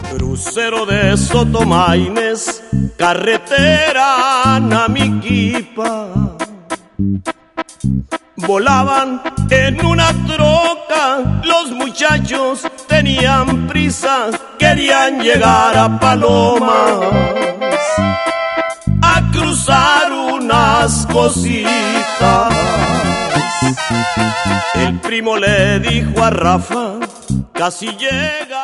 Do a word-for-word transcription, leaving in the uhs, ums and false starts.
Crucero de Sotomaines, carretera Namiquipa. Volaban en una troca, los muchachos tenían prisa, querían llegar a Palomas a cruzar unas cositas. El primo le dijo a Rafa, casi llega.